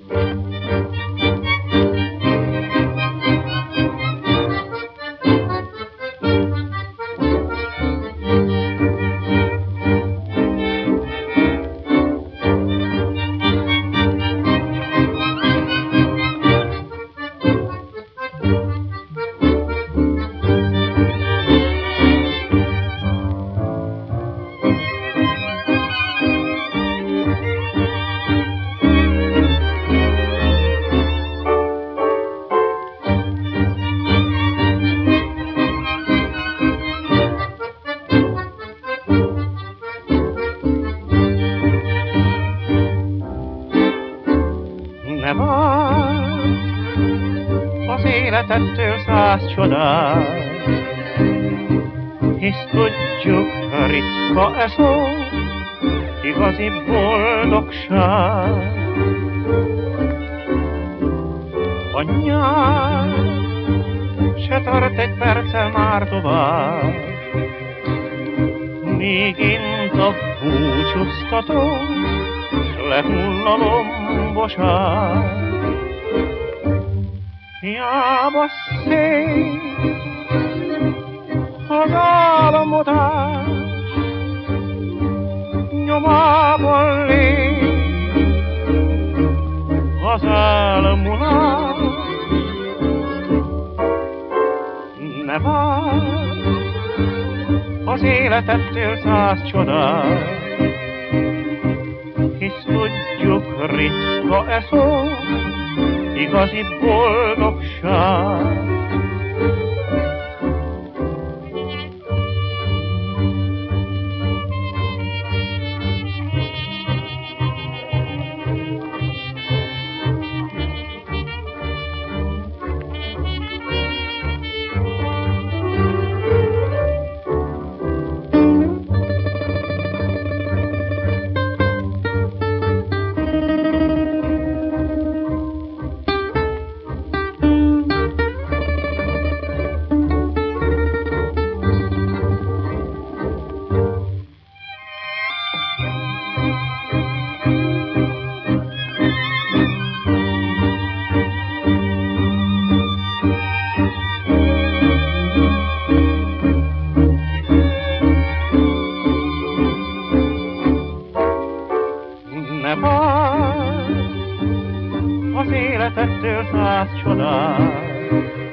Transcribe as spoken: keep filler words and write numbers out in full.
Ne várj az életettől száz csodát, hisz tudjuk, ritka e szó, igazi boldogság. A nyár se tart egy perccel már tovább, míg int a búcsúztató, s lehull a lomboság. Hiába szép az álmodás, nyomában lép az elmúlás. Ne várj az életettől száz csodát, hisz tudjuk, ritka e szó, igazi boldogság. Ne várj az életettől száz csodát,